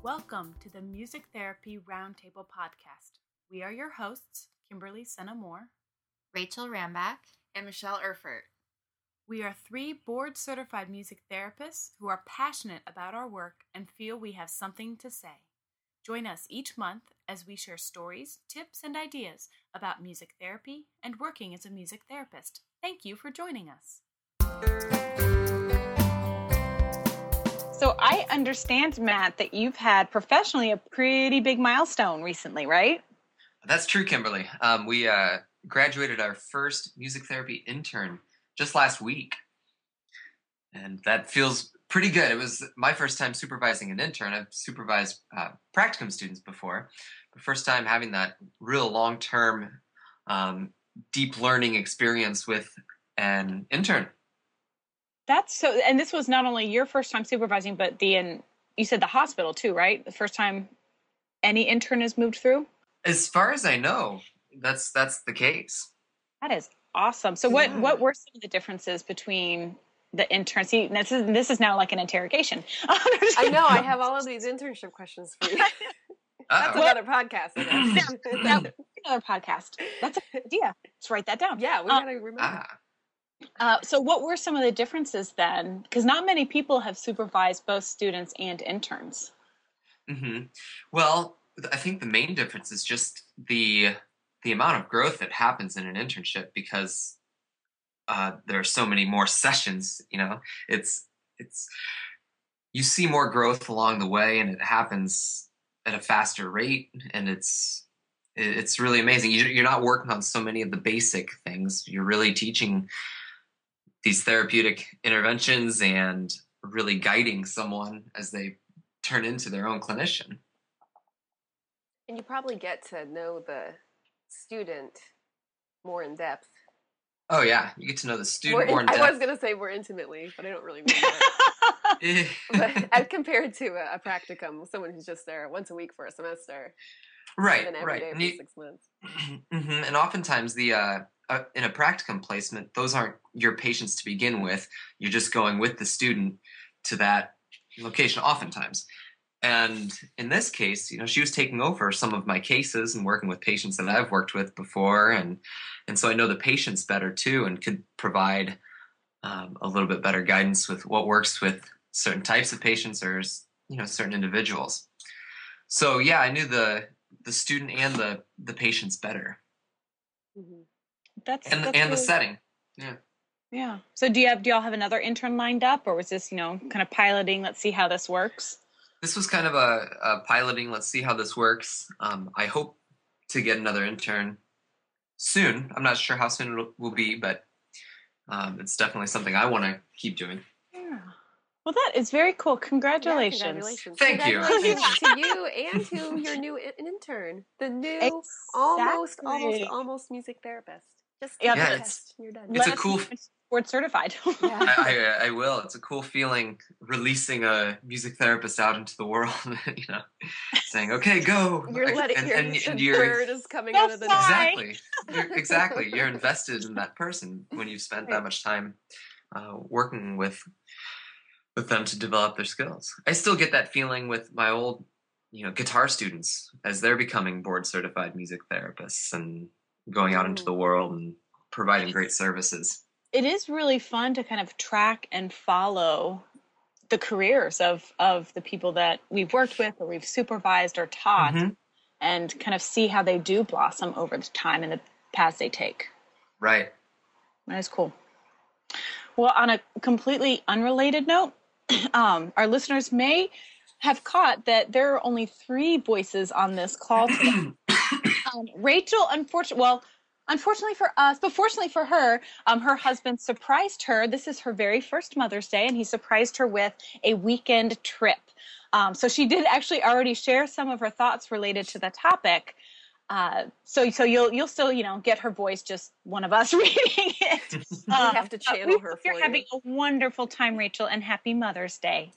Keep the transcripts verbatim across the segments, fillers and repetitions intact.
Welcome to the Music Therapy Roundtable Podcast. We are your hosts, Kimberly Senna-Moore, Rachel Rambach, and Michelle Erfurt. We are three board-certified music therapists who are passionate about our work and feel we have something to say. Join us each month as we share stories, tips, and ideas about music therapy and working as a music therapist. Thank you for joining us. So I understand, Matt, that you've had professionally a pretty big milestone recently, right? That's true, Kimberly. Um, we uh, graduated our first music therapy intern just last week. And that feels pretty good. It was my first time supervising an intern. I've supervised uh, practicum students before. The first time having that real long-term, um, deep learning experience with an intern. That's so, and this was not only your first time supervising, but the, and you said the hospital too, right? The first time any intern has moved through? As far as I know, that's that's the case. That is awesome. So what, yeah. what were some of the differences between the intern? See, this is, this is now like an interrogation. I know, I have all of these internship questions for you. That's Uh-oh. another podcast, I guess. no, another podcast. That's a good idea. Let's write that down. Yeah, we um, gotta remember. Ah. Uh, so what were some of the differences then? Because not many people have supervised both students and interns. Mm-hmm. Well, I think the main difference is just the the amount of growth that happens in an internship because uh, there are so many more sessions. You know, it's it's you see more growth along the way, and it happens at a faster rate, and it's it's really amazing. You're not working on so many of the basic things. You're really teaching these therapeutic interventions and really guiding someone as they turn into their own clinician. And you probably get to know the student more in depth. Oh yeah, you get to know the student more, more in I depth. was going to say more intimately, but I don't really mean that. But as compared to a, a practicum, someone who's just there once a week for a semester. Right, and then every right. day And, for you, six months. mm-hmm. And oftentimes the uh, uh, in a practicum placement, those aren't your patients to begin with. You're just going with the student to that location oftentimes. And in this case, you know, she was taking over some of my cases and working with patients that I've worked with before. And, and so I know the patients better too and could provide um, a little bit better guidance with what works with certain types of patients or, you know, certain individuals. So yeah, I knew the the student and the, the patients better. Mm-hmm. That's and that's and really, the setting. Yeah. Yeah. So do you have do y'all have another intern lined up, or was this, you know, kind of piloting, let's see how this works? This was kind of a, a piloting, let's see how this works. Um, I hope to get another intern soon. I'm not sure how soon it will be, but um, it's definitely something I want to keep doing. Yeah. Well, that is very cool. Congratulations. Yeah, congratulations. Thank congratulations you. to you and to your new in- intern, the new Exactly. almost, almost, almost music therapist. Just Yeah, take yeah, the it's- test and you're done. It's Let a us cool know when you're board certified. Yeah. I, I, I will. It's a cool feeling releasing a music therapist out into the world, you know, saying, okay, go. You're letting and, your and, the and you're, bird is coming Go out of the fly. nest. Exactly. You're, exactly. You're invested in that person when you've spent that much time uh, working with with them to develop their skills. I still get that feeling with my old, you know, guitar students as they're becoming board certified music therapists and going out into the world and providing great services. It is really fun to kind of track and follow the careers of, of the people that we've worked with or we've supervised or taught, Mm-hmm. and kind of see how they do blossom over the time and the paths they take. Right. That is cool. Well, on a completely unrelated note, um, our listeners may have caught that there are only three voices on this call today. um, Rachel, unfortunately, well, unfortunately for us, but fortunately for her, um, her husband surprised her. This is her very first Mother's Day, and he surprised her with a weekend trip. Um, so she did actually already share some of her thoughts related to the topic. Uh, so, so you'll you'll still, you know, get her voice, just one of us reading it. We have to channel uh, her for You're you. having a wonderful time, Rachel, and happy Mother's Day.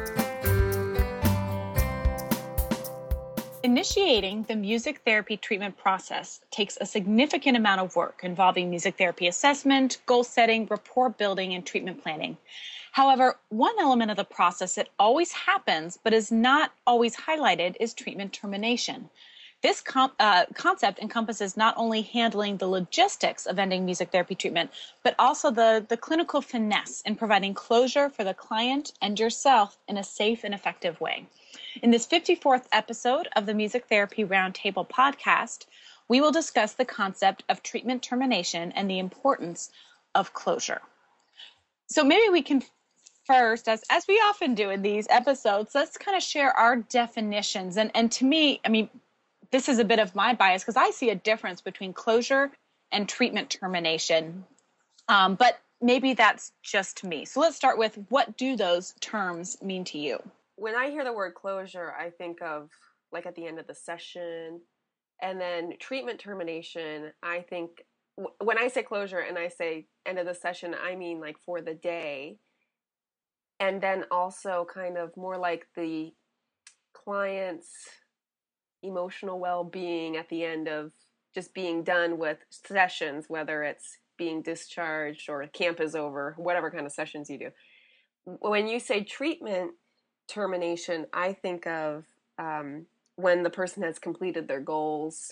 Initiating the music therapy treatment process takes a significant amount of work involving music therapy assessment, goal setting, rapport building, and treatment planning. However, one element of the process that always happens but is not always highlighted is treatment termination. This com- uh, concept encompasses not only handling the logistics of ending music therapy treatment, but also the, the clinical finesse in providing closure for the client and yourself in a safe and effective way. In this fifty-fourth episode of the Music Therapy Roundtable podcast, we will discuss the concept of treatment termination and the importance of closure. So maybe we can first, as, as we often do in these episodes, let's kind of share our definitions. And, and to me, I mean, this is a bit of my bias because I see a difference between closure and treatment termination. Um, but maybe that's just me. So let's start with, what do those terms mean to you? When I hear the word closure, I think of like at the end of the session. And then treatment termination, I think w- when I say closure and I say end of the session, I mean like for the day. And then also kind of more like the client's emotional well-being at the end of just being done with sessions, whether it's being discharged or camp is over, whatever kind of sessions you do. When you say treatment termination, I think of um, when the person has completed their goals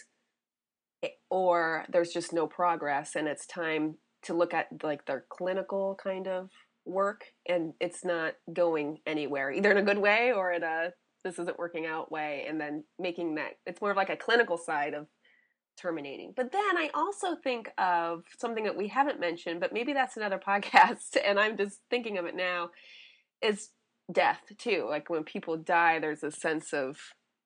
or there's just no progress and it's time to look at like their clinical kind of work and it's not going anywhere, either in a good way or in a this isn't working out way, and then making that, it's more of like a clinical side of terminating. But then I also think of something that we haven't mentioned, but maybe that's another podcast, and I'm just thinking of it now, is death too. Like when people die, there's a sense of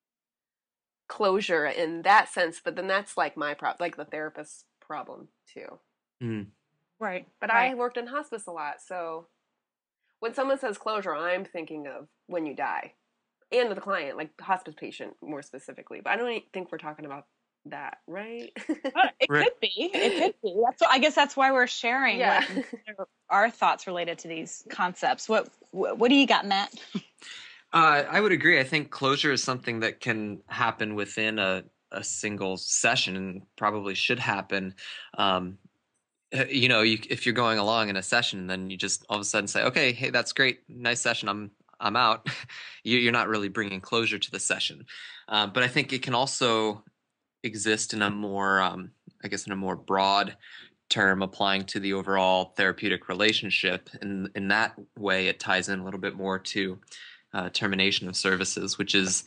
closure in that sense, but then that's like my problem, like the therapist's problem too. Mm. Right. But right. I worked in hospice a lot, so when someone says closure, I'm thinking of when you die. And the client, like the hospice patient more specifically. But I don't think we're talking about that, right? uh, it Right. could be. It could be. That's what, I guess that's why we're sharing Yeah. what our thoughts related to these concepts. What What, what do you got, Matt? Uh, I would agree. I think closure is something that can happen within a, a single session and probably should happen. Um, you know, you, if you're going along in a session, then you just all of a sudden say, okay, hey, that's great. Nice session. I'm I'm out. You're not really bringing closure to the session. Uh, but I think it can also exist in a more, um, I guess, in a more broad term applying to the overall therapeutic relationship. And in that way, it ties in a little bit more to uh, termination of services, which is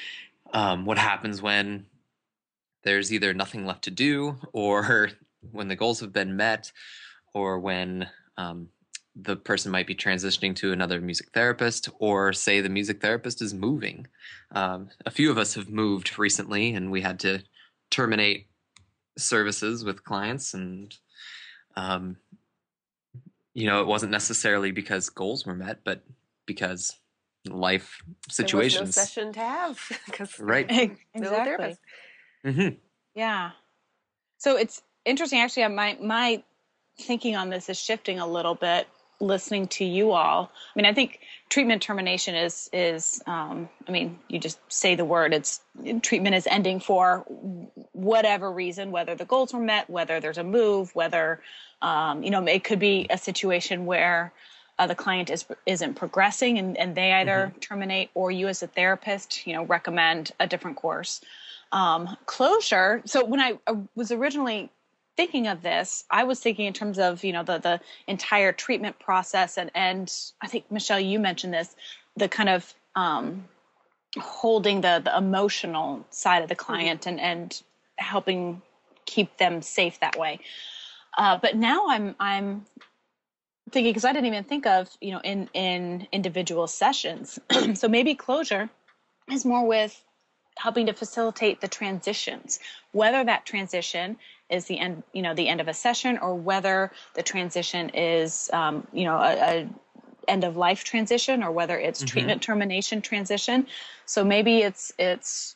um, what happens when there's either nothing left to do, or when the goals have been met, or when um, the person might be transitioning to another music therapist, or say the music therapist is moving. Um, a few of us have moved recently, and we had to terminate services with clients, and um, you know, it wasn't necessarily because goals were met, but because life situations. There was no session to have because right, no Exactly. therapist. Mm-hmm. Yeah. So it's interesting. Actually, my my thinking on this is shifting a little bit. Listening to you all, I mean, I think treatment termination is is. Um, I mean, you just say the word. It's treatment is ending for whatever reason, whether the goals were met, whether there's a move, whether um, you know, it could be a situation where uh, the client is isn't progressing, and, and they either mm-hmm. terminate, or you as a therapist, you know, recommend a different course. Um, closure. So when I, I was originally thinking of this, I was thinking in terms of, you know, the, the entire treatment process. And, and I think, Michelle, you mentioned this, the kind of um, holding the, the emotional side of the client mm-hmm. and, and helping keep them safe that way. Uh, but now I'm, I'm thinking, because I didn't even think of, you know, in, in individual sessions. So maybe closure is more with helping to facilitate the transitions, whether that transition is the end, you know, the end of a session, or whether the transition is, um, you know, a, a end of life transition, or whether it's mm-hmm. treatment termination transition. So maybe it's, it's,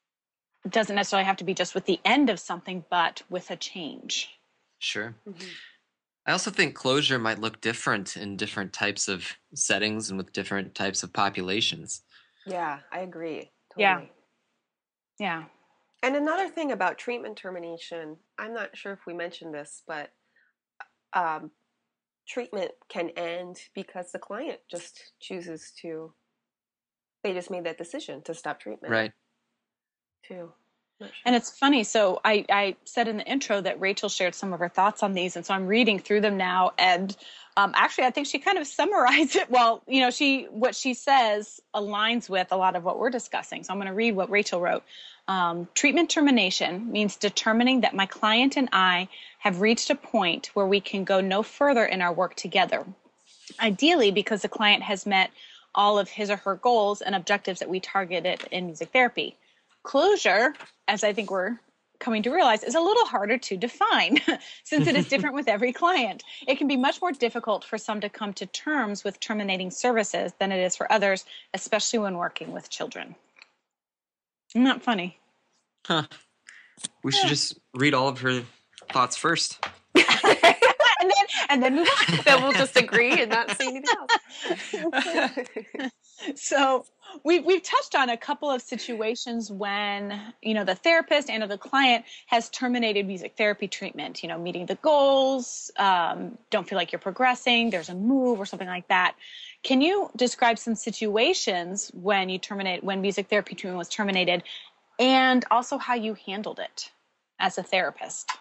it doesn't necessarily have to be just with the end of something, but with a change. Sure. Mm-hmm. I also think closure might look different in different types of settings and with different types of populations. Yeah, I agree. Totally. Yeah. Yeah. And another thing about treatment termination, I'm not sure if we mentioned this, but um, treatment can end because the client just chooses to, they just made that decision to stop treatment. Right. Too. Sure. And it's funny. So I, I said in the intro that Rachel shared some of her thoughts on these. And so I'm reading through them now. And um, actually, I think she kind of summarized it. Well, you know, she what she says aligns with a lot of what we're discussing. So I'm going to read what Rachel wrote. Um, treatment termination means determining that my client and I have reached a point where we can go no further in our work together. Ideally, because the client has met all of his or her goals and objectives that we targeted in music therapy. Closure, as I think we're coming to realize, is a little harder to define since it is different with every client. It can be much more difficult for some to come to terms with terminating services than it is for others, especially when working with children. Isn't that funny? Huh. We should yeah. just read all of her thoughts first. and then and then move on. Then we'll just agree and not say anything else. So we've we've touched on a couple of situations when, you know, the therapist and or the client has terminated music therapy treatment, you know, meeting the goals, um, don't feel like you're progressing, there's a move or something like that. Can you describe some situations when you terminate, when music therapy treatment was terminated, and also how you handled it as a therapist?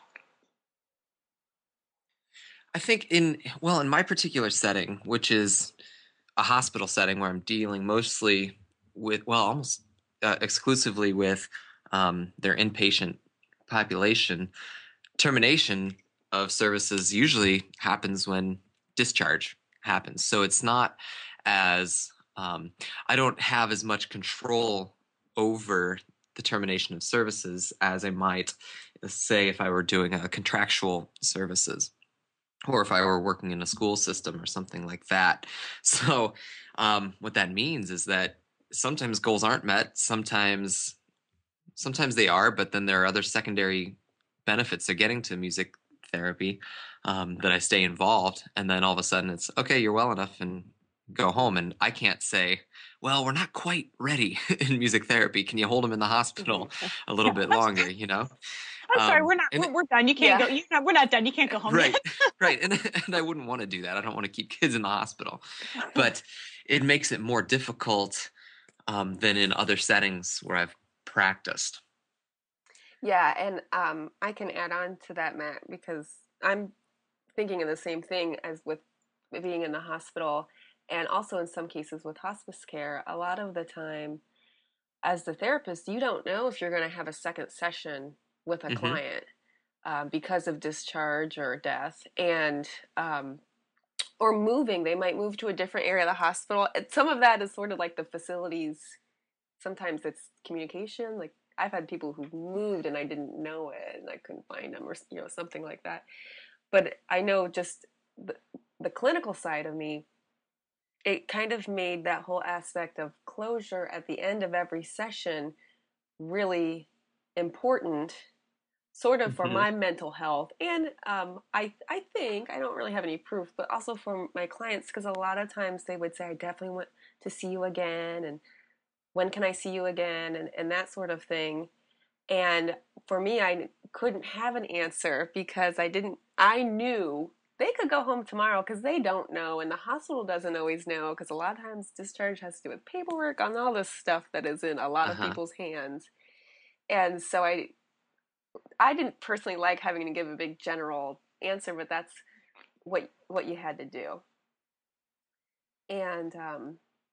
I think in, well, in my particular setting, which is a hospital setting where I'm dealing mostly with, well, almost uh, exclusively with um, their inpatient population, termination of services usually happens when discharge happens. So it's not as, um, I don't have as much control over the termination of services as I might say if I were doing a contractual services, or if I were working in a school system or something like that. So um, what that means is that sometimes goals aren't met. Sometimes, sometimes they are, but then there are other secondary benefits of getting to music therapy um, that I stay involved. And then all of a sudden it's, okay, you're well enough and go home. And I can't say, well, we're not quite ready in music therapy. Can you hold him in the hospital a little bit longer, you know? I'm sorry, um, we're not. We're, we're done. You can't yeah. go. You, no, we're not done. You can't go home. Right, yet. right. And and I wouldn't want to do that. I don't want to keep kids in the hospital, but it makes it more difficult um, than in other settings where I've practiced. Yeah, and um, I can add on to that, Matt, because I'm thinking of the same thing as with being in the hospital, and also in some cases with hospice care. A lot of the time, as the therapist, you don't know if you're going to have a second session with a mm-hmm. client um, because of discharge or death, and um, or moving. They might move to a different area of the hospital. Some of that is sort of like the facilities. Sometimes it's communication. Like I've had people who moved and I didn't know it, and I couldn't find them, or you know something like that. But I know just the, the clinical side of me, it kind of made that whole aspect of closure at the end of every session really important, sort of for mm-hmm. my mental health. And um, I I think, I don't really have any proof, but also for my clients, because a lot of times they would say, I definitely want to see you again, and when can I see you again, and, and that sort of thing. And for me, I couldn't have an answer because I didn't, I knew they could go home tomorrow because they don't know, and the hospital doesn't always know, because a lot of times discharge has to do with paperwork on all this stuff that is in a lot uh-huh. of people's hands. And so I I didn't personally like having to give a big general answer, but that's what what you had to do. And um,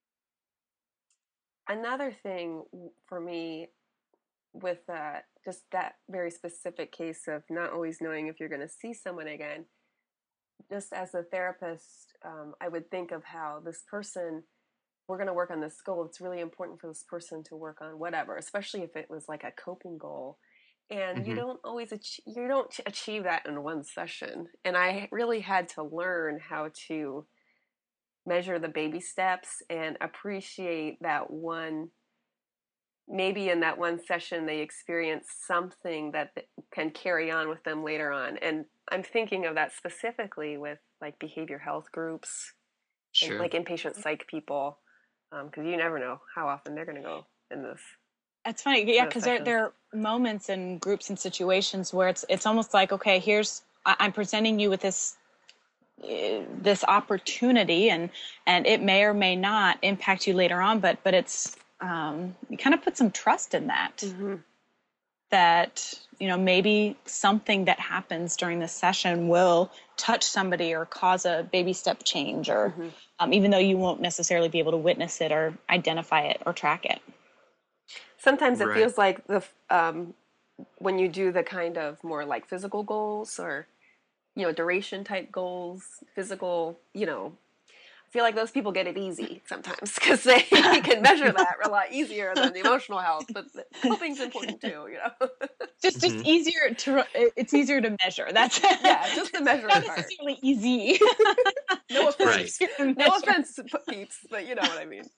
another thing for me with uh, just that very specific case of not always knowing if you're going to see someone again, just as a therapist, um, I would think of how this person, we're going to work on this goal. It's really important for this person to work on whatever, especially if it was like a coping goal. And mm-hmm. you don't always achieve, you don't achieve that in one session. And I really had to learn how to measure the baby steps and appreciate that one, maybe in that one session they experience something that can carry on with them later on. And I'm thinking of that specifically with like behavior health groups, sure. and like inpatient psych people, because um, you never know how often they're going to go in this. It's funny, yeah, because there, there are moments and groups and situations where it's it's almost like, okay, here's, I'm presenting you with this this opportunity, and and it may or may not impact you later on, but but it's um, you kind of put some trust in that. Mm-hmm. That, you know, maybe something that happens during this session will touch somebody or cause a baby step change, or mm-hmm. um, even though you won't necessarily be able to witness it or identify it or track it. Sometimes it right. feels like the um, when you do the kind of more like physical goals, or, you know, duration type goals, physical, you know, I feel like those people get it easy sometimes because they can measure that a lot easier than the emotional health. But coping's important too, you know. Just, just mm-hmm. easier to. It's easier to measure. That's yeah, just the measuring not part. necessarily easy. No offense, right. no offense, peeps, but you know what I mean.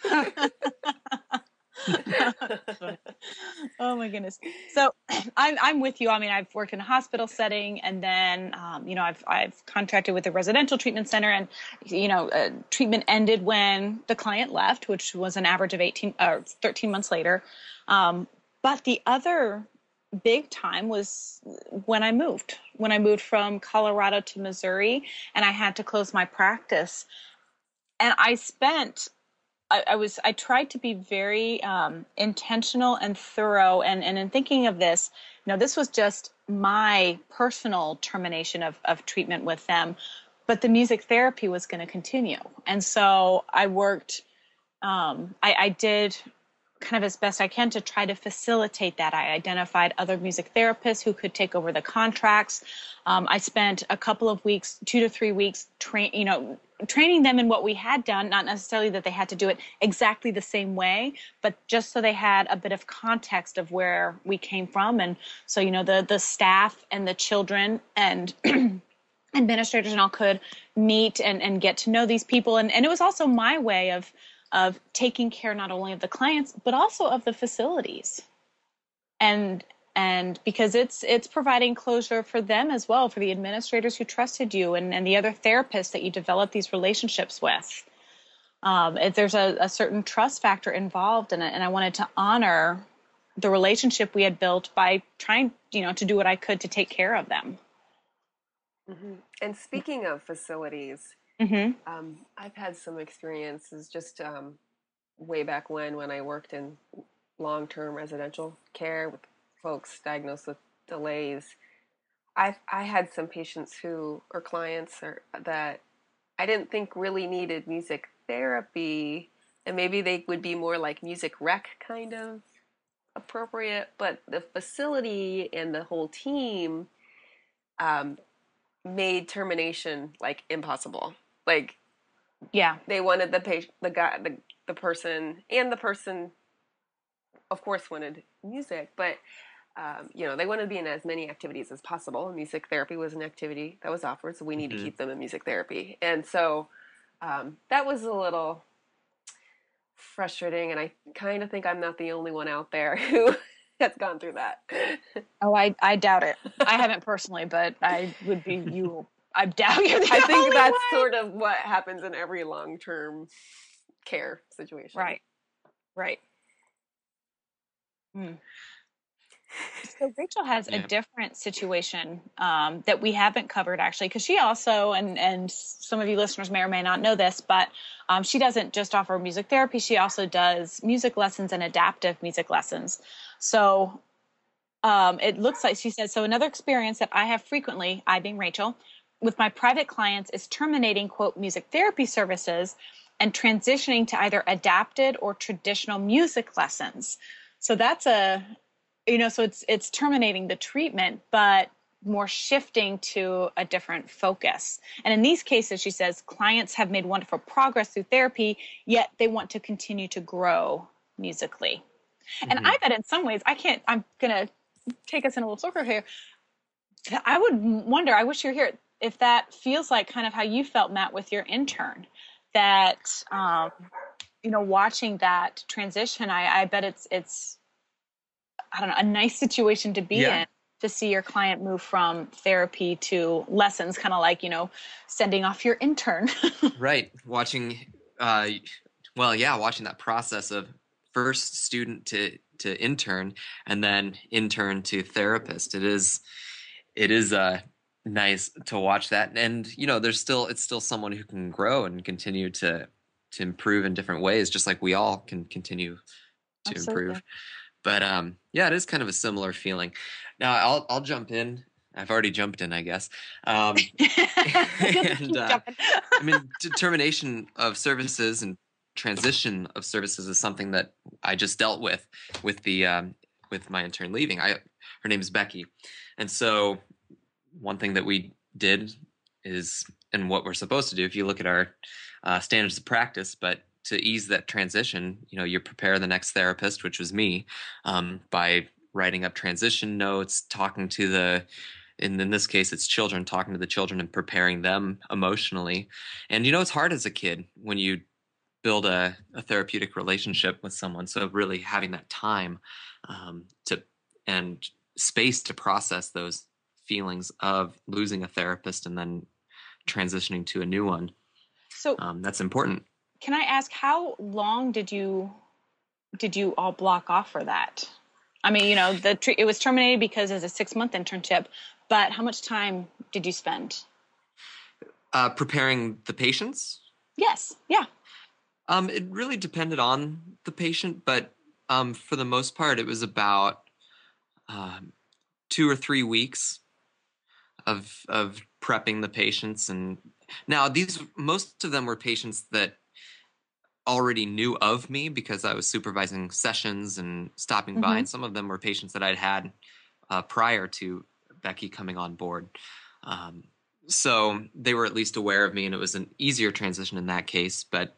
Oh my goodness. So I'm I'm with you. I mean, I've worked in a hospital setting, and then um, you know I've I've contracted with a residential treatment center, and you know uh, treatment ended when the client left, which was an average of eighteen or thirteen months later. Um, but the other big time was when I moved. When I moved from Colorado to Missouri, and I had to close my practice, and I spent. I, I was, I tried to be very um, intentional and thorough. And, and in thinking of this, you know, this was just my personal termination of, of treatment with them, but the music therapy was going to continue. And so I worked, um, I, I did kind of as best I can to try to facilitate that. I identified other music therapists who could take over the contracts. Um, I spent a couple of weeks, two to three weeks, train, you know, training them in what we had done, not necessarily that they had to do it exactly the same way, but just so they had a bit of context of where we came from. And so, you know, the, the staff and the children and administrators and all could meet and, and get to know these people. And, and it was also my way of, of taking care not only of the clients, but also of the facilities. And And because it's it's providing closure for them as well, for the administrators who trusted you and, and the other therapists that you develop these relationships with. Um, if there's a, a certain trust factor involved in it, and I wanted to honor the relationship we had built by trying, you know, to do what I could to take care of them. Mm-hmm. And speaking of facilities, mm-hmm. um, I've had some experiences just um, way back when, when I worked in long-term residential care with folks diagnosed with delays. I I had some patients who, or clients, or that I didn't think really needed music therapy, and maybe they would be more like music rec kind of appropriate, but the facility and the whole team um, made termination like impossible. Like, yeah, they wanted the patient, the guy, the the person, and the person, of course, wanted music, but Um, you know, they wanted to be in as many activities as possible. Music therapy was an activity that was offered, so we need mm-hmm. to keep them in music therapy. And so um, that was a little frustrating, and I kind of think I'm not the only one out there who has gone through that. Oh, I, I doubt it. I haven't personally, but I would be you. I doubt you're the I think only that's one. sort of what happens in every long-term care situation. Right. Right. Hmm. So Rachel has yeah. a different situation um, that we haven't covered actually, because she also, and, and some of you listeners may or may not know this, but um, she doesn't just offer music therapy. She also does music lessons and adaptive music lessons. So um, it looks like, she says, so another experience that I have frequently, I being Rachel, with my private clients is terminating, quote, music therapy services and transitioning to either adapted or traditional music lessons. So that's a... You know, so it's it's terminating the treatment, but more shifting to a different focus. And in these cases, she says, clients have made wonderful progress through therapy, yet they want to continue to grow musically. Mm-hmm. And I bet in some ways, I can't, I'm going to take us in a little circle here. I would wonder, I wish you were here, if that feels like kind of how you felt, Matt, with your intern, that, um, you know, watching that transition, I, I bet it's, it's, I don't know, a nice situation to be yeah. in, to see your client move from therapy to lessons, kind of like, you know, sending off your intern. Right. Watching, uh, well, yeah, watching that process of first student to, to intern and then intern to therapist. It is, it is uh, nice to watch that. And, you know, there's still, it's still someone who can grow and continue to, to improve in different ways, just like we all can continue to Absolutely. improve. But, um, yeah, it is kind of a similar feeling. Now I'll, I'll jump in. I've already jumped in, I guess. Um, and, uh, I mean, determination of services and transition of services is something that I just dealt with, with the, um, with my intern leaving. I, her name is Becky. And so one thing that we did is, and what we're supposed to do, if you look at our uh, standards of practice, but to ease that transition, you know, you prepare the next therapist, which was me, um, by writing up transition notes, talking to the, and in this case, it's children, talking to the children and preparing them emotionally. And, you know, it's hard as a kid when you build a, a therapeutic relationship with someone. So really having that time um, to and space to process those feelings of losing a therapist and then transitioning to a new one. So um, that's important. Can I ask, how long did you did you all block off for that? I mean, you know, the it was terminated because it's a six month internship, but how much time did you spend? Uh, preparing the patients? Yes. Yeah. Um, it really depended on the patient, but um, for the most part, it was about um, two or three weeks of of prepping the patients. And now these, most of them were patients that already knew of me because I was supervising sessions and stopping mm-hmm. by. And some of them were patients that I'd had uh, prior to Becky coming on board. Um, so they were at least aware of me, and it was an easier transition in that case. But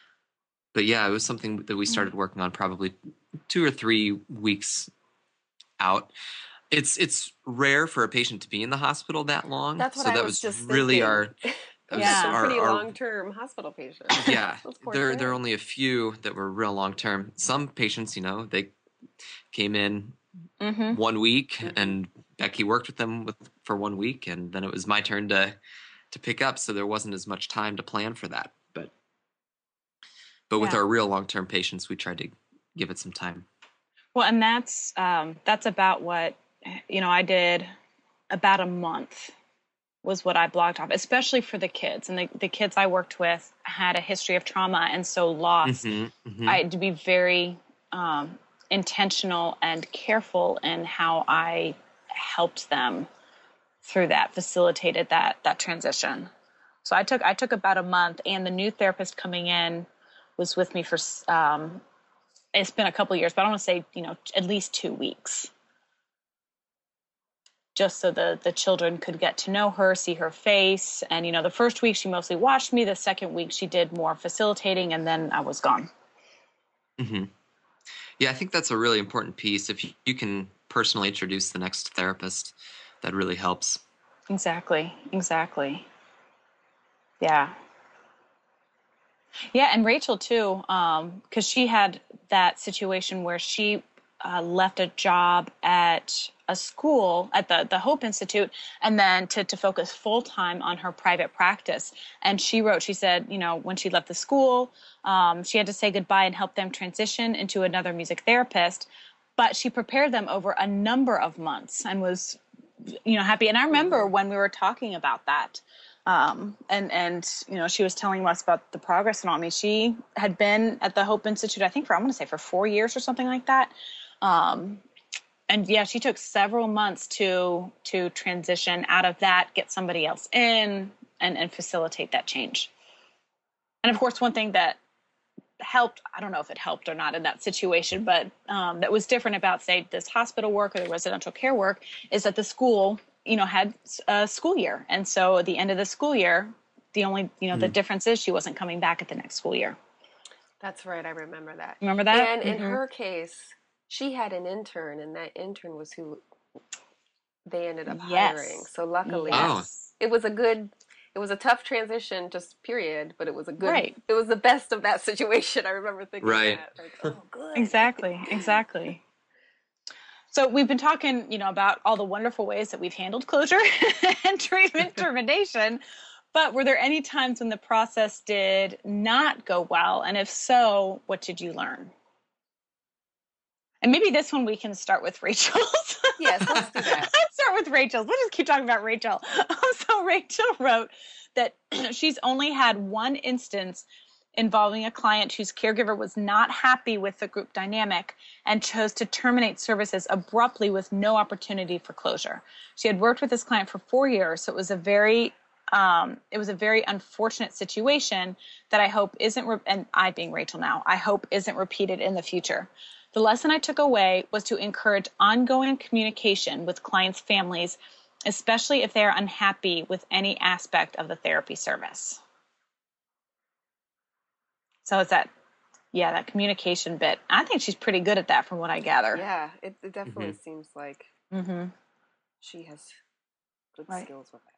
but yeah, it was something that we started working on probably two or three weeks out. It's it's rare for a patient to be in the hospital that long. That's what so I that was, was just really thinking. our yeah, some our, pretty our, long-term hospital patients. Yeah, there there are only a few that were real long-term. Some patients, you know, they came in mm-hmm. one week, mm-hmm. and Becky worked with them with, for one week, and then it was my turn to to pick up. So there wasn't as much time to plan for that. But but yeah. with our real long-term patients, we tried to give it some time. Well, and that's um, that's about what, you know, I did about a month was what I blocked off, especially for the kids. And the, the kids I worked with had a history of trauma and so lost. Mm-hmm, mm-hmm. I had to be very um, intentional and careful in how I helped them through that, facilitated that that transition. So I took I took about a month, and the new therapist coming in was with me for um, it's been a couple of years, but I want to say, you know, at least two weeks. Just so the, the children could get to know her, see her face. And, you know, the first week she mostly watched me. The second week she did more facilitating, and then I was gone. Mm-hmm. Yeah, I think that's a really important piece. If you, you can personally introduce the next therapist, that really helps. Exactly. Exactly. Yeah. Yeah, and Rachel, too, um, because she had that situation where she uh, left a job at a school at the, the Hope Institute, and then to, to focus full time on her private practice. And she wrote, she said, you know, when she left the school, um, she had to say goodbye and help them transition into another music therapist. But she prepared them over a number of months and was, you know, happy. And I remember when we were talking about that, um, and, and, you know, she was telling us about the progress and all. I mean, she had been at the Hope Institute, I think for, I'm going to say for four years or something like that. Um, And yeah, she took several months to to transition out of that, get somebody else in, and, and facilitate that change. And of course, one thing that helped, I don't know if it helped or not in that situation, but um, that was different about, say, this hospital work or the residential care work, is that the school, you know, had a school year. And so at the end of the school year, the only, you know, mm-hmm. the difference is she wasn't coming back at the next school year. That's right. I remember that. Remember that? And mm-hmm. in her case, she had an intern, and that intern was who they ended up yes. hiring. So luckily, yes. it was a good, it was a tough transition, just period, but it was a good, right. it was the best of that situation. I remember thinking right. that. Like, oh, good. Exactly, exactly. So we've been talking, you know, about all the wonderful ways that we've handled closure and treatment termination, but were there any times when the process did not go well? And if so, what did you learn? And maybe this one we can start with Rachel's. Yes, let's do that. Let's start with Rachel's. We'll just keep talking about Rachel. So Rachel wrote that she's only had one instance involving a client whose caregiver was not happy with the group dynamic and chose to terminate services abruptly with no opportunity for closure. She had worked with this client for four years, so it was a very um, it was a very unfortunate situation that I hope isn't, re- and I being Rachel now, I hope isn't repeated in the future. The lesson I took away was to encourage ongoing communication with clients' families, especially if they are unhappy with any aspect of the therapy service. So it's that, yeah, that communication bit. I think she's pretty good at that from what I gather. Yeah, it, it definitely Mm-hmm. seems like Mm-hmm. she has good Right. skills with that.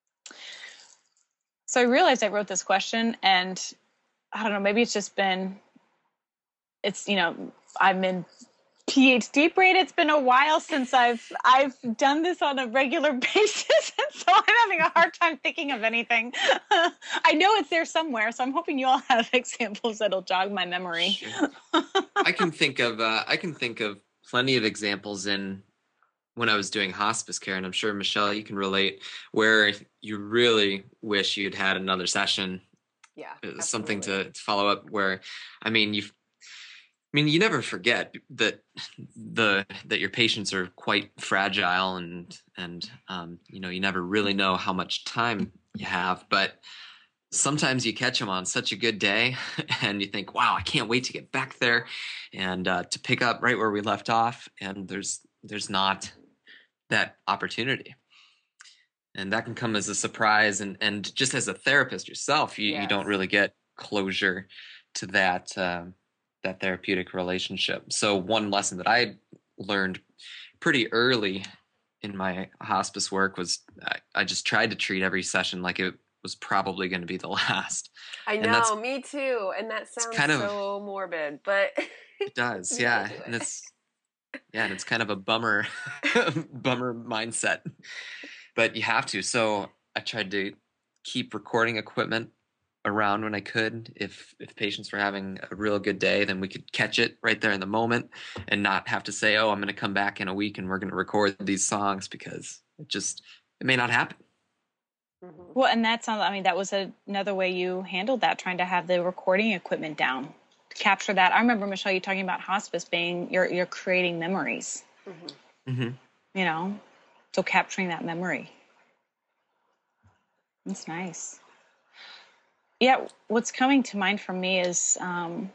So I realized I wrote this question, and I don't know, maybe it's just been, it's, you know, I'm in PhD brain. It's been a while since I've I've done this on a regular basis, and so I'm having a hard time thinking of anything. I know it's there somewhere, so I'm hoping you all have examples that'll jog my memory. Sure. I can think of uh, I can think of plenty of examples in when I was doing hospice care, and I'm sure Michelle, you can relate, where you really wish you'd had another session, Yeah, uh, something absolutely. to, to follow up. Where, I mean, you, I mean, you never forget that the that your patients are quite fragile, and and um, you know, you never really know how much time you have, but sometimes you catch them on such a good day and you think, wow, I can't wait to get back there and uh, to pick up right where we left off. And there's, there's not that opportunity. And that can come as a surprise. And, and just as a therapist yourself, you, you don't Yes. really get closure to that, um, that therapeutic relationship. So one lesson that I learned pretty early in my hospice work was I, I just tried to treat every session like it was probably going to be the last. I And that's- know, me too. And that sounds kind of- so morbid, but It does, You gotta yeah. do it. And it's yeah, and it's kind of a bummer bummer mindset. But you have to. So I tried to keep recording equipment around when I could. If if patients were having a real good day, then we could catch it right there in the moment and not have to say, oh, I'm going to come back in a week and we're going to record these songs, because it just it may not happen. Mhm. Well, and that's, I mean, that was a, another way you handled that, trying to have the recording equipment down to capture that. I remember, Michelle, you talking about hospice being, you're, you're creating memories, Mhm. Mm-hmm. you know, so capturing that memory. That's nice. Yeah, what's coming to mind for me is um,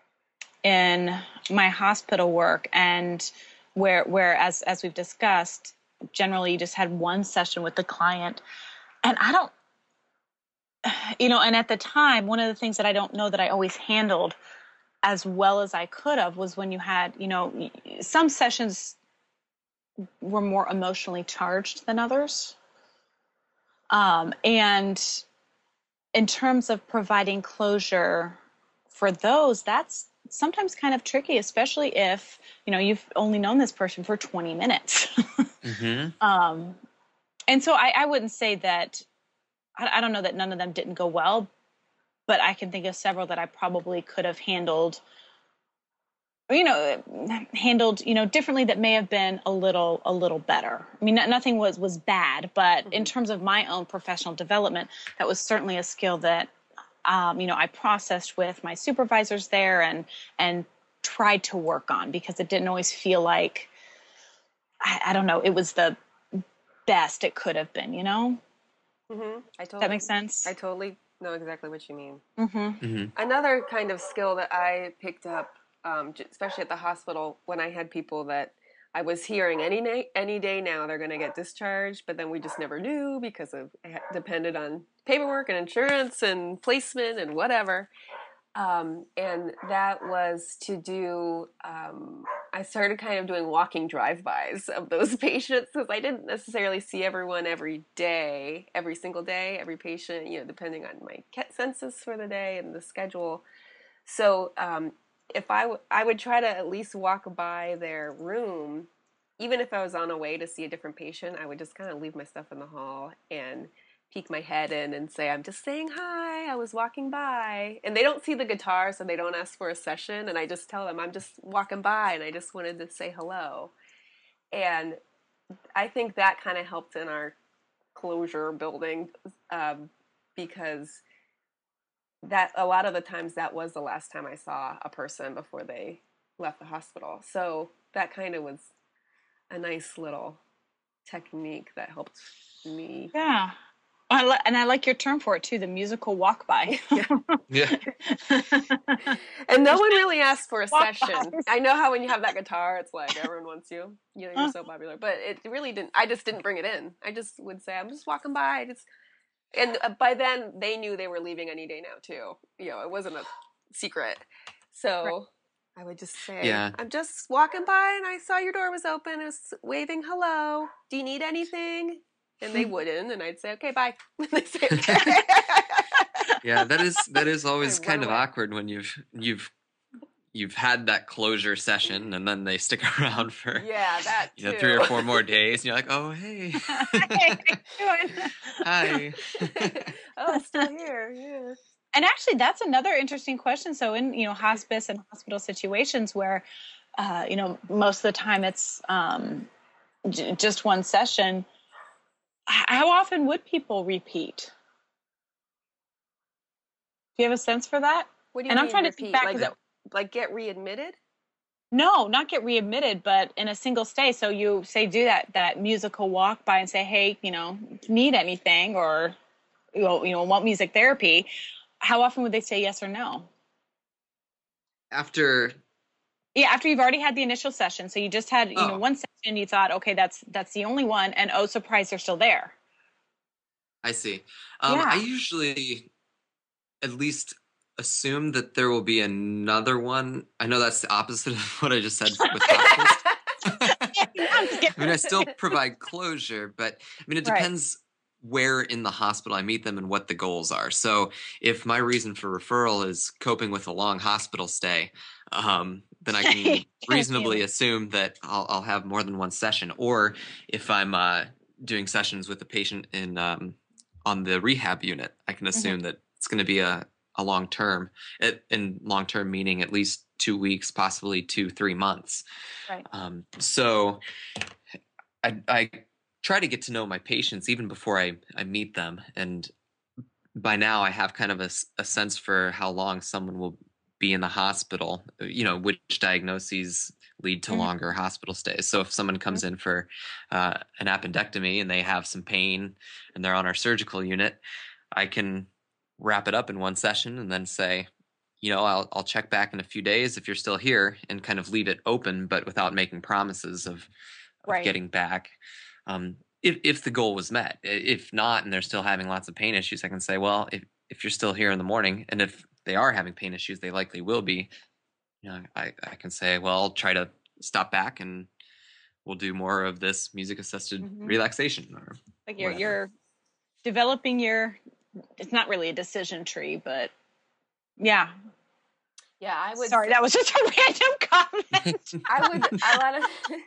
in my hospital work, and where, where as, as we've discussed, generally you just had one session with the client. And I don't, you know, and at the time, one of the things that I don't know that I always handled as well as I could have was when you had, you know, some sessions were more emotionally charged than others. Um, and in terms of providing closure for those, that's sometimes kind of tricky, especially if, you know, you've only known this person for twenty minutes. Mm-hmm. um, and so I, I wouldn't say that, I, I don't know that none of them didn't go well, but I can think of several that I probably could have handled, you know, handled, you know, differently, that may have been a little, a little better. I mean, nothing was, was bad, but in terms of my own professional development, that was certainly a skill that, um, you know, I processed with my supervisors there and, and tried to work on, because it didn't always feel like, I, I don't know, it was the best it could have been, you know? Mhm. I Does totally, that make sense? I totally know exactly what you mean. Mm-hmm. Mm-hmm. Another kind of skill that I picked up, um, j- especially at the hospital, when I had people that I was hearing any na- any day now they're going to get discharged, but then we just never knew because of it depended on paperwork and insurance and placement and whatever. Um, and that was to do. Um, I started kind of doing walking drive-bys of those patients, because I didn't necessarily see everyone every day, every single day, every patient, you know, depending on my cat census for the day and the schedule. So um, if I, w- I would try to at least walk by their room, even if I was on a way to see a different patient, I would just kind of leave my stuff in the hall and peek my head in and say, I'm just saying hi, I was walking by. And they don't see the guitar, so they don't ask for a session. And I just tell them, I'm just walking by and I just wanted to say hello. And I think that kind of helped in our closure building um, because that a lot of the times that was the last time I saw a person before they left the hospital. So that kind of was a nice little technique that helped me. Yeah. I li- and I like your term for it too, the musical walk by. Yeah. And no one really asked for a Walk session. bys. I know how when you have that guitar, it's like everyone wants you. You know, you're so popular. But it really didn't. I just didn't bring it in. I just would say, I'm just walking by. I just, and by then they knew they were leaving any day now too. You know, it wasn't a secret. So right. I would just say, yeah. I'm just walking by and I saw your door was open. I was waving hello. Do you need anything? And they wouldn't, and I'd say, "Okay, bye." They'd say, okay. Yeah, that is that is always I'd kind run of away. awkward when you've you've you've had that closure session, and then they stick around for Yeah, that you know too. three or four more days, and you're like, "Oh, hey, Hey, how you doing? hi." Oh, still here. Yeah. And actually, that's another interesting question. So, in you know hospice and hospital situations where, uh, you know, most of the time it's um, j- just one session. How often would people repeat? Do you have a sense for that? What do you And mean I'm trying to repeat? think back. Like, 'Cause it- like get readmitted? no, not get readmitted, but in a single stay. So you say do that that musical walk by and say, hey, you know, need anything or you know, you know, want music therapy. How often would they say yes or no? After Yeah, after you've already had the initial session, so you just had you Oh. know one session, you thought, okay, that's that's the only one, and oh, surprise, they're still there. I see. Um, Yeah. I usually at least assume that there will be another one. I know that's the opposite of what I just said with hospice. I mean, I still provide closure, but I mean, it Right. depends where in the hospital I meet them and what the goals are. So if my reason for referral is coping with a long hospital stay, um, then I can reasonably assume that I'll, I'll have more than one session. Or if I'm uh, doing sessions with a patient in um, on the rehab unit, I can assume mm-hmm. that it's going to be a, a long term, and long term meaning at least two weeks, possibly two, three months. Right. Um, so I, I try to get to know my patients even before I, I meet them. And by now I have kind of a, a sense for how long someone will be in the hospital, you know, which diagnoses lead to mm-hmm. longer hospital stays. So if someone comes mm-hmm. in for uh, an appendectomy and they have some pain and they're on our surgical unit, I can wrap it up in one session and then say, you know, I'll I'll check back in a few days if you're still here, and kind of leave it open, but without making promises of, of right. getting back. Um, if if the goal was met, if not, and they're still having lots of pain issues, I can say, well, if if you're still here in the morning, and if they are having pain issues, they likely will be. You know, I I can say, well, I'll try to stop back, and we'll do more of this music assisted mm-hmm. relaxation. Or like you're whatever. You're developing your. It's not really a decision tree, but yeah. Yeah, I would. Sorry, say, that was just a random comment. I would a lot of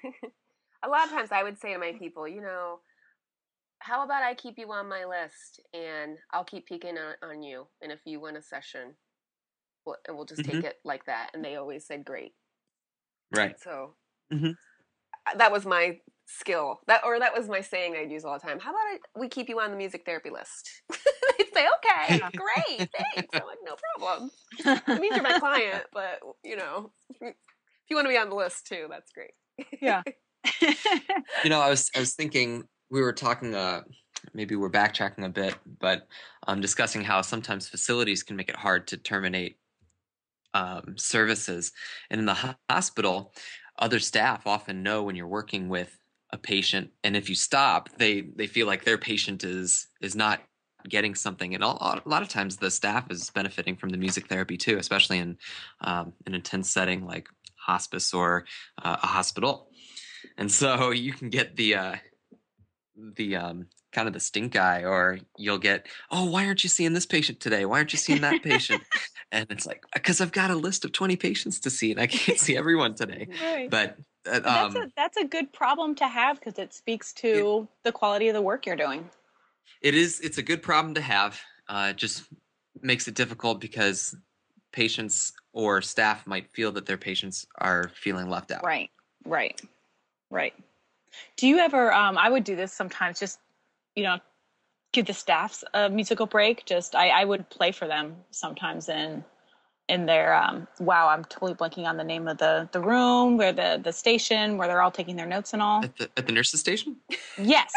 a lot of times I would say to my people, you know, how about I keep you on my list and I'll keep peeking on, on you, and if you win a session, we'll, and we'll just mm-hmm. take it like that. And they always said great. Right. So mm-hmm. that was my skill. That or that was my saying I'd use all the time. How about I, we keep you on the music therapy list? They'd say, okay, great, thanks. I'm like, no problem. It means you're my client, but you know, if you want to be on the list too, that's great. Yeah. You know, I was I was thinking we were talking. Uh, maybe we're backtracking a bit, but um, discussing how sometimes facilities can make it hard to terminate um, services, and in the ho- hospital, other staff often know when you're working with a patient, and if you stop, they they feel like their patient is is not getting something, and a lot, a lot of times the staff is benefiting from the music therapy too, especially in um, an intense setting like hospice or uh, a hospital. And so you can get the uh, the um, kind of the stink eye, or you'll get, oh, why aren't you seeing this patient today? Why aren't you seeing that patient? And it's like, because I've got a list of twenty patients to see, and I can't see everyone today. Right. But uh, But that's um, a that's a good problem to have because it speaks to it, the quality of the work you're doing. It is. It's a good problem to have. Uh, it just makes it difficult because patients or staff might feel that their patients are feeling left out. Right, right, right. Do you ever, um, I would do this sometimes, just, you know, give the staffs a musical break. Just, I, I would play for them sometimes in in their, um, wow, I'm totally blanking on the name of the, the room, where the, the station, where they're all taking their notes and all. At the, at the nurse's station? Yes.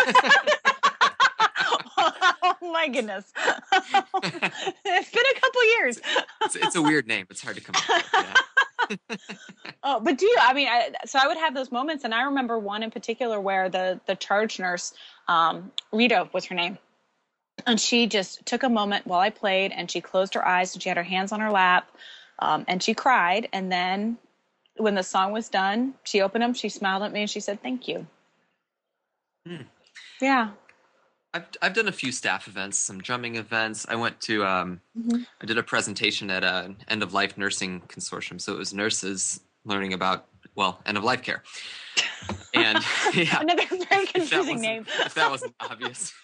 Oh my goodness. It's been a couple years. It's, it's a weird name. It's hard to come up with. Yeah. Oh, but do you, I mean, I, so I would have those moments, and I remember one in particular where the, the charge nurse, um, Rita was her name, and she just took a moment while I played, and she closed her eyes, and she had her hands on her lap, um, and she cried, and then when the song was done, she opened them, she smiled at me, and she said, thank you. Hmm. Yeah. I've I've done a few staff events, some drumming events. I went to um, Mm-hmm. I did a presentation at an end of life nursing consortium, so it was nurses learning about well end of life care. And yeah, Another very if that confusing wasn't- name. If that wasn't obvious,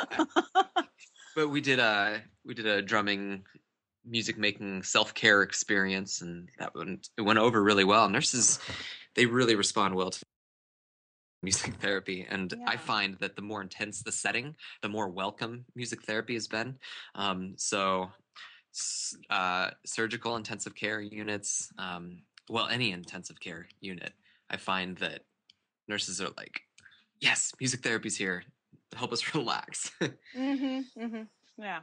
but we did a we did a drumming, music making self care experience, and that went it went over really well. Nurses, they really respond well to music therapy, and I Yeah. find that the more intense the setting, the more welcome music therapy has been. Um, so s- uh, surgical intensive care units, um, well, any intensive care unit, I find that nurses are like, yes, music therapy's here to help us relax. Mm-hmm, mm-hmm. Yeah.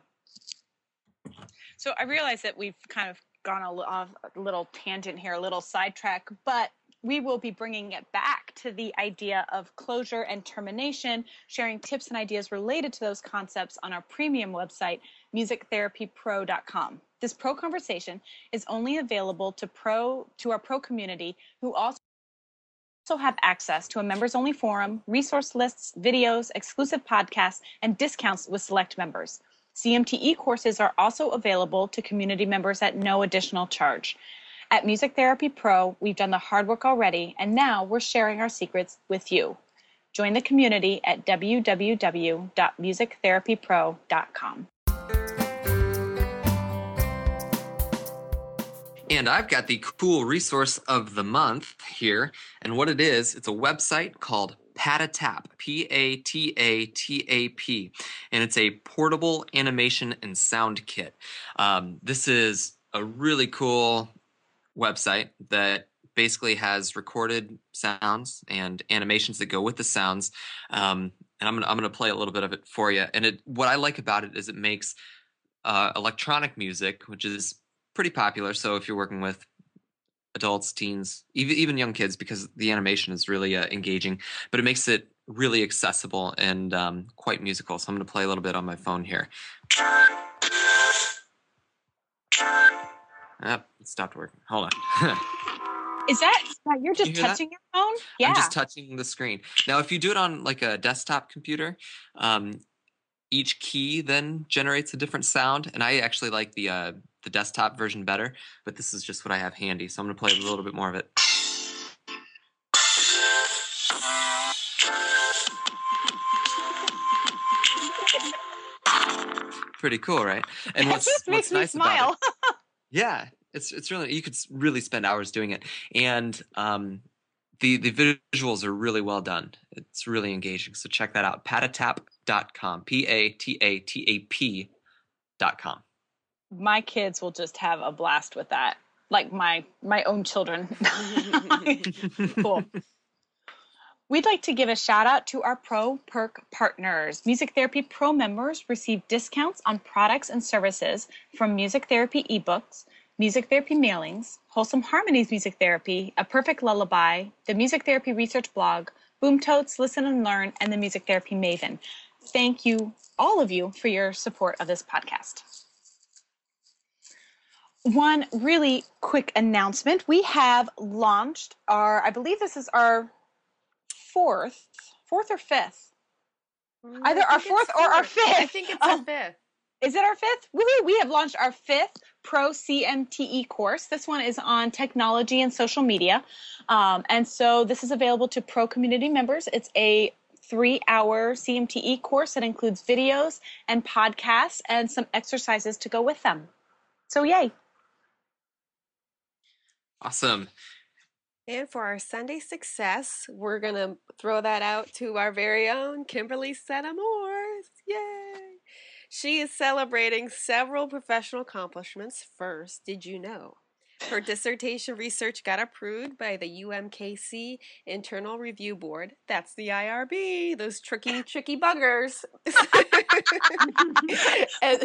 So I realize that we've kind of gone a, li- off a little tangent here, a little sidetrack, but we will be bringing it back to the idea of closure and termination, sharing tips and ideas related to those concepts on our premium website, music therapy pro dot com. This pro conversation is only available to pro to our pro community, who also also have access to a members-only forum, resource lists, videos, exclusive podcasts, and discounts with select members. C M T E courses are also available to community members at no additional charge. At Music Therapy Pro, we've done the hard work already, and now we're sharing our secrets with you. Join the community at w w w dot music therapy pro dot com. And I've got the cool resource of the month here. And what it is, it's a website called Patatap, P A T A T A P. And it's a portable animation and sound kit. Um, this is a really cool website that basically has recorded sounds and animations that go with the sounds. Um, and I'm gonna, I'm gonna play a little bit of it for you. And it, what I like about it is it makes uh, electronic music, which is pretty popular. So if you're working with adults, teens, even even young kids, because the animation is really uh, engaging, but it makes it really accessible and um, quite musical. So I'm going to play a little bit on my phone here. Oh, it stopped working. Hold on. Is that, that you're just You hear that? touching your phone? Yeah. I'm just touching the screen. Now, if you do it on like a desktop computer, um, each key then generates a different sound, and I actually like the uh, the desktop version better, but this is just what I have handy, so I'm going to play a little bit more of it. Pretty cool, right? And That what's, just makes what's me nice smile. about it, yeah, it's it's really, you could s- really spend hours doing it, and um, the the visuals are really well done. It's really engaging, so check that out. Patatap dot com, P A T A T A P dot com. My kids will just have a blast with that. Like my my own children. Cool. We'd like to give a shout out to our Pro Perk partners. Music Therapy Pro members receive discounts on products and services from Music Therapy eBooks, Music Therapy mailings, Wholesome Harmonies Music Therapy, A Perfect Lullaby, the Music Therapy Research Blog, Boom Totes, Listen and Learn, and the Music Therapy Maven. Thank you, all of you, for your support of this podcast. One really quick announcement. We have launched our, I believe this is our fourth, fourth or fifth. Either I our think fourth it's or our fourth. fifth. I think it's Oh. our fifth. Is it our fifth? Woohoo! We have launched our fifth Pro C M T E course. This one is on technology and social media. Um, and so this is available to Pro community members. It's a three-hour C M T E course that includes videos and podcasts and some exercises to go with them. So yay. Awesome. And for our Sunday success, we're going to throw that out to our very own Kimberly Senamores. Yay! She is celebrating several professional accomplishments. First, did you know? Her dissertation research got approved by the U M K C Internal Review Board. That's the I R B, those tricky, tricky buggers. and,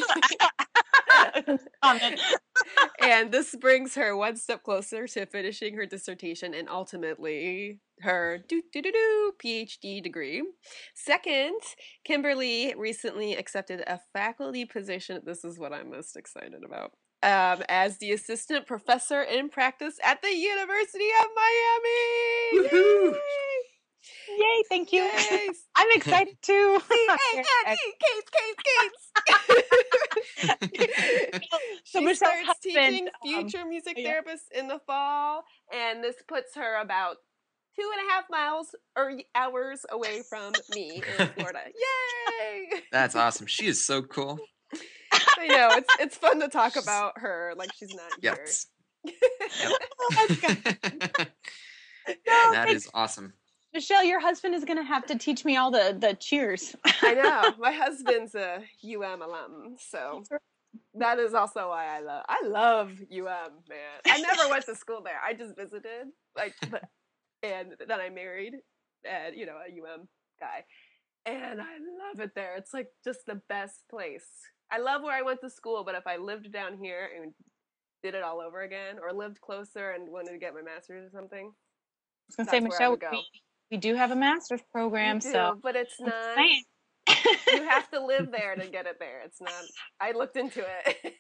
and this brings her one step closer to finishing her dissertation and ultimately her do do do do PhD degree. Second, Kimberly recently accepted a faculty position. This is what I'm most excited about. Um, as the assistant professor in practice at the University of Miami. Woohoo! Yay! Yay, thank you. Yay! I'm excited too. C A N E, Cates, Cates, Cates. So She Michelle's starts husband, teaching um, future music yeah. therapists in the fall, and this puts her about two and a half miles or hours away from me in Florida. Yay! That's awesome. She is so cool. I know, it's it's fun to talk about her like she's not here. Yes. Oh, that's good. That No, thank- is awesome. Michelle, your husband is going to have to teach me all the, the cheers. I know. My husband's a U M alum, so that is also why I love I love U M, man. I never went to school there. I just visited, like, but, and then I married, and you know, a U M guy, and I love it there. It's like just the best place. I love where I went to school, but if I lived down here and did it all over again, or lived closer and wanted to get my master's or something, I was going to that's say, where I Michelle, would go. we, we do have a master's program, You do, so but it's I'm not. saying. You have to live there to get it there. It's not. I looked into it.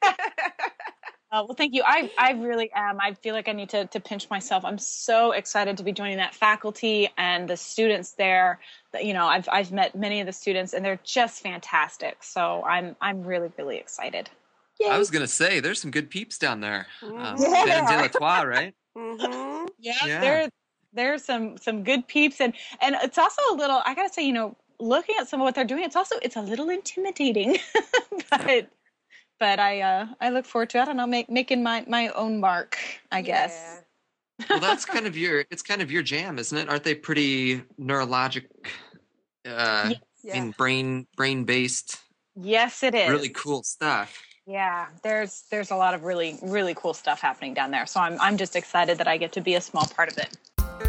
Uh, well, thank you. I, I really am. I feel like I need to, to pinch myself. I'm so excited to be joining that faculty and the students there. That, you know, I've I've met many of the students, and they're just fantastic. So I'm I'm really really excited. Yay. I was gonna say there's some good peeps down there. Uh, Mhm. Ben de la Toile, right? Mm-hmm. Yeah, Yeah. there there's some some good peeps, and and it's also a little. I gotta say, you know, looking at some of what they're doing, it's also it's a little intimidating, but. But I uh, I look forward to, I don't know, make, making my, my own mark, I guess. Yeah. Well, that's kind of your it's kind of your jam, isn't it? Aren't they pretty neurologic, uh, Yeah. in brain brain based, Yes, it is. really cool stuff? Yeah, there's there's a lot of really really cool stuff happening down there. So I'm I'm just excited that I get to be a small part of it.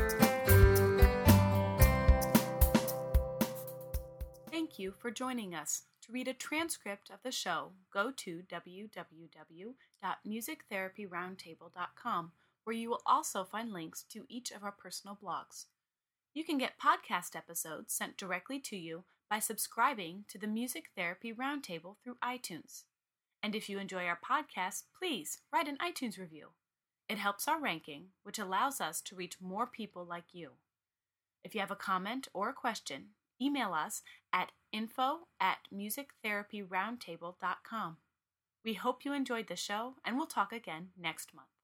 Thank you for joining us. To read a transcript of the show, go to w w w dot music therapy roundtable dot com, where you will also find links to each of our personal blogs. You can get podcast episodes sent directly to you by subscribing to the Music Therapy Roundtable through iTunes. And if you enjoy our podcast, please write an iTunes review. It helps our ranking, which allows us to reach more people like you. If you have a comment or a question, email us at info at music therapy roundtable dot com. We hope you enjoyed the show, and we'll talk again next month.